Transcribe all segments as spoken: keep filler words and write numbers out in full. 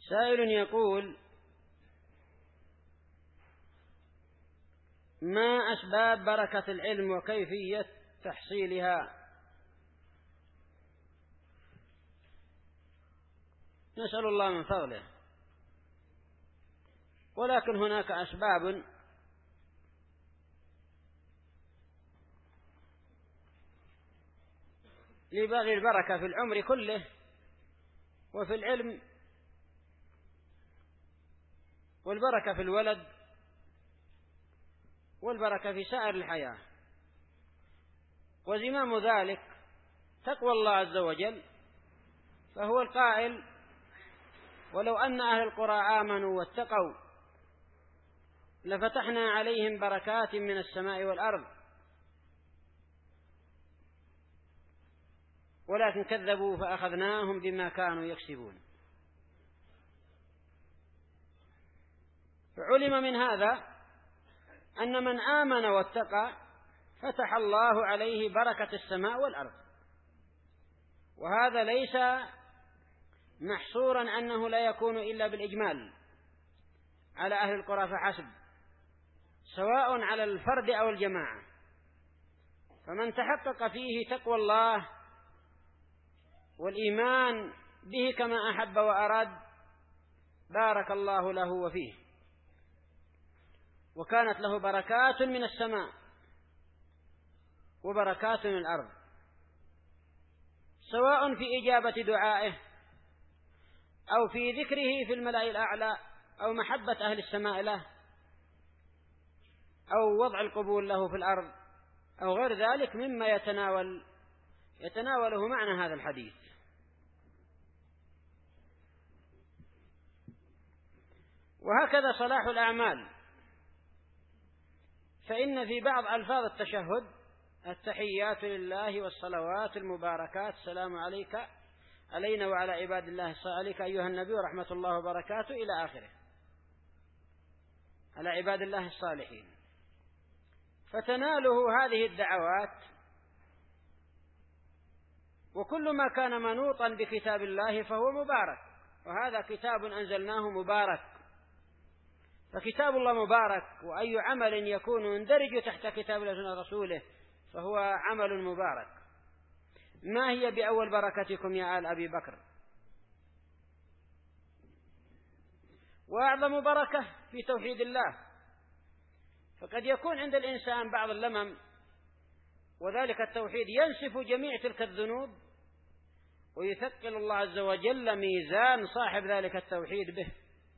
سائل يقول: ما أسباب بركة العلم وكيفية تحصيلها؟ نسأل الله من فضله، ولكن هناك أسباب لبغي البركة في العمر كله وفي العلم، والبركة في الولد، والبركة في سائر الحياة. وزمام ذلك تقوى الله عز وجل، فهو القائل: ولو أن أهل القرى آمنوا واتقوا لفتحنا عليهم بركات من السماء والأرض ولكن كذبوا فأخذناهم بما كانوا يكسبون. فعلم من هذا أن من آمن واتقى فتح الله عليه بركة السماء والأرض، وهذا ليس محصورا أنه لا يكون إلا بالإجمال على أهل القرى فحسب، سواء على الفرد أو الجماعة. فمن تحقق فيه تقوى الله والإيمان به كما أحب وأراد بارك الله له وفيه، وكانت له بركات من السماء وبركات من الأرض، سواء في إجابة دعائه أو في ذكره في الملأ الأعلى أو محبة أهل السماء له أو وضع القبول له في الأرض أو غير ذلك مما يتناول يتناوله معنى هذا الحديث. وهكذا صلاح الأعمال، فإن في بعض ألفاظ التشهد: التحيات لله والصلوات المباركات السلام عليك علينا وعلى عباد الله الصالحين أيها النبي ورحمة الله وبركاته إلى آخره، على عباد الله الصالحين. فتناله هذه الدعوات، وكل ما كان منوطا بكتاب الله فهو مبارك، وهذا كتاب أنزلناه مبارك. فكتاب الله مبارك، وأي عمل يكون يندرج تحت كتاب الله وسنة رسوله فهو عمل مبارك. ما هي بأول بركتكم يا آل أبي بكر؟ وأعظم بركة في توحيد الله. فقد يكون عند الإنسان بعض اللمم، وذلك التوحيد ينسف جميع تلك الذنوب ويثقل الله عز وجل ميزان صاحب ذلك التوحيد به.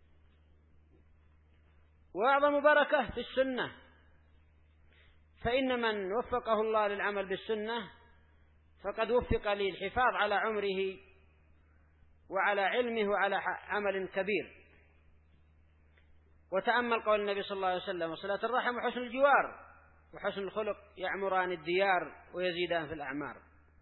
وأعظم بركة في السنة، فإن من وفقه الله للعمل بالسنة فقد وفق للحفاظ على عمره وعلى علمه وعلى عمل كبير. وتأمل قول النبي صلى الله عليه وسلم: وصلة الرحم وحسن الجوار وحسن الخلق يعمران الديار ويزيدان في الأعمار.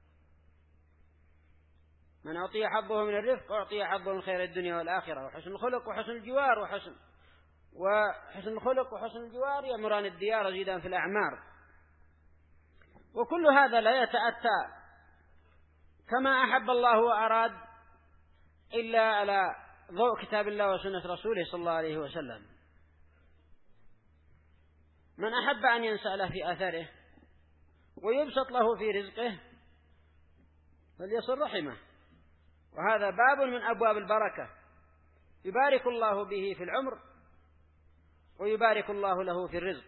من أعطي حظه من الرفق أعطي حظه من خير الدنيا والآخرة. وحسن الخلق وحسن الجوار وحسن وحسن الخلق وحسن الجوار يعمران الديار ويزيدان في الأعمار. وكل هذا لا يتأتى كما أحب الله وأراد إلا على ضوء كتاب الله وسنة رسوله صلى الله عليه وسلم. من أحب أن ينسأل في أثره ويبسط له في رزقه فليصل رحمه، وهذا باب من أبواب البركة يبارك الله به في العمر ويبارك الله له في الرزق.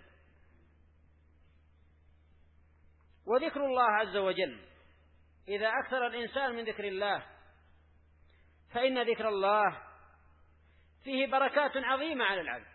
وذكر الله عز وجل، إذا أكثر الإنسان من ذكر الله فإن ذكر الله فيه بركات عظيمة على العبد.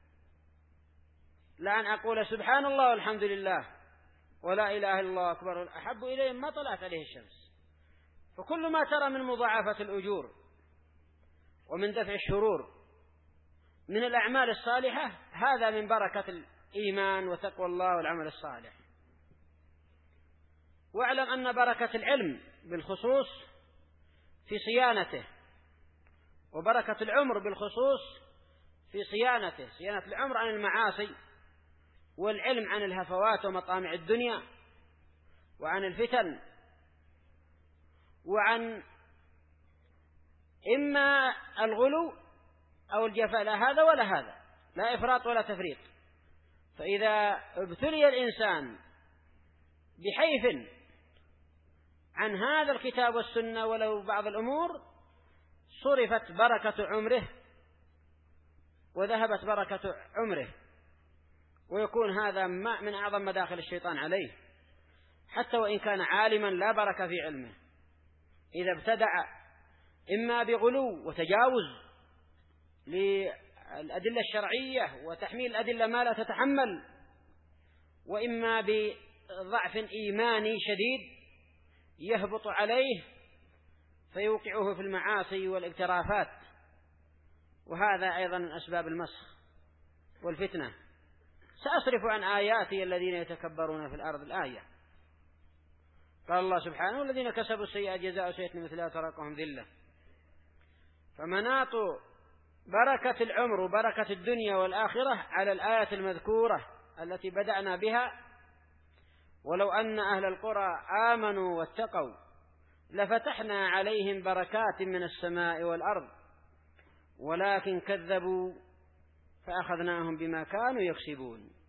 لأن أقول سبحان الله والحمد لله ولا إله إلا الله أكبر أحب إليه ما طلعت عليه الشمس. فكل ما ترى من مضاعفة الأجور ومن دفع الشرور من الأعمال الصالحة هذا من بركة الإيمان وتقوى الله والعمل الصالح. واعلم أن بركة العلم بالخصوص في صيانته، وبركة العمر بالخصوص في صيانته، صيانة العمر عن المعاصي، والعلم عن الهفوات ومطامع الدنيا وعن الفتن، وعن إما الغلو أو الجفاء، لا هذا ولا هذا، لا إفراط ولا تفريط. فإذا ابتلي الإنسان بحيف عن هذا الكتاب والسنة ولو بعض الأمور صرفت بركة عمره وذهبت بركة عمره، ويكون هذا من أعظم مداخل الشيطان عليه، حتى وإن كان عالما لا بركة في علمه. إذا ابتدع إما بغلو وتجاوز للأدلة الشرعية وتحميل الأدلة ما لا تتحمل، وإما بضعف إيماني شديد يهبط عليه فيوقعه في المعاصي والاقترافات، وهذا أيضا من أسباب المسخ والفتنة. سأصرف عن آياتي الذين يتكبرون في الأرض الآية. قال الله سبحانه: والذين كسبوا السيئات جزاء سيئة مثلها ترهقهم ذلة. فمناط بركة العمر وبركة الدنيا والآخرة على الآية المذكورة التي بدأنا بها: ولو أن أهل القرى آمنوا واتقوا لفتحنا عليهم بركات من السماء والأرض ولكن كذبوا فأخذناهم بما كانوا يكسبون.